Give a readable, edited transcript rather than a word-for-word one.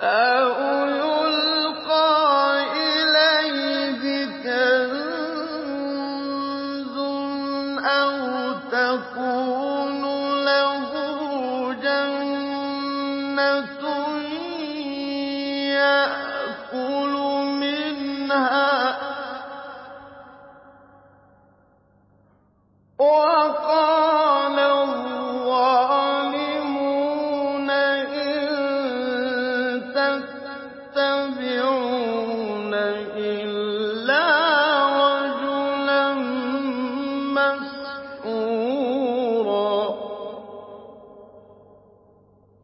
أَوْ يُلْقَىٰ إِلَيْهِ كَنزٌ أَوْ تَكُونُ لَهُ جَنَّةٌ يَأْكُلُ مِنْهَا ۚ وَقَالَ الظَّالِمُونَ إِن تَتَّبِعُونَ